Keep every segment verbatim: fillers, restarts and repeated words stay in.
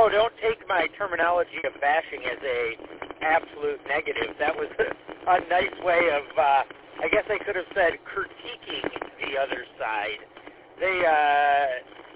no, don't take my terminology of bashing as a absolute negative. That was a, a nice way of, uh, I guess I could have said critiquing the other side. They, uh,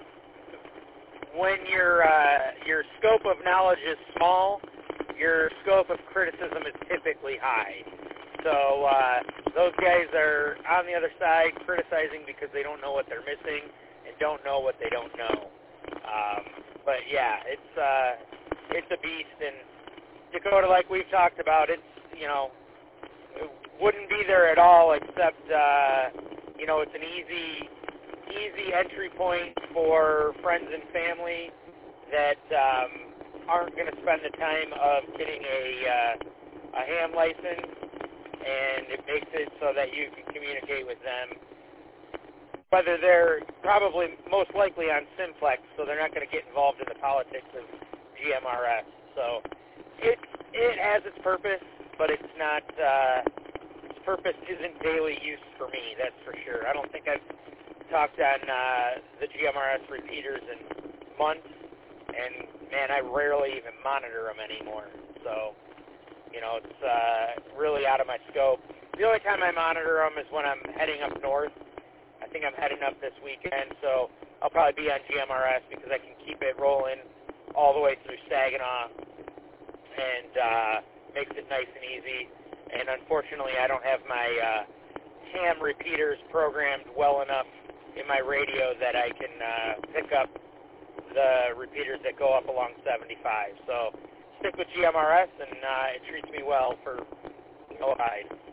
when your uh, your scope of knowledge is small, your scope of criticism is typically high. So uh, those guys are on the other side criticizing because they don't know what they're missing and don't know what they don't know. Um, but yeah, it's uh, it's a beast, and Dakota, like we've talked about, it's, you know, it wouldn't be there at all except uh, you know, it's an easy easy entry point for friends and family that um, aren't going to spend the time of getting a uh, a ham license, and it makes it so that you can communicate with them, whether they're probably most likely on Simplex, so they're not going to get involved in the politics of G M R S. So it it has its purpose, but it's not, uh, its purpose isn't daily use for me, that's for sure. I don't think I've talked on uh, the G M R S repeaters in months, and man, I rarely even monitor them anymore. So, you know, it's uh, really out of my scope. The only time I monitor them is when I'm heading up north. I think I'm heading up this weekend, so I'll probably be on G M R S because I can keep it rolling all the way through Saginaw, and uh, makes it nice and easy. And unfortunately, I don't have my uh, ham repeaters programmed well enough in my radio that I can uh, pick up the repeaters that go up along seventy-five. So stick with G M R S, and uh, it treats me well for no hide.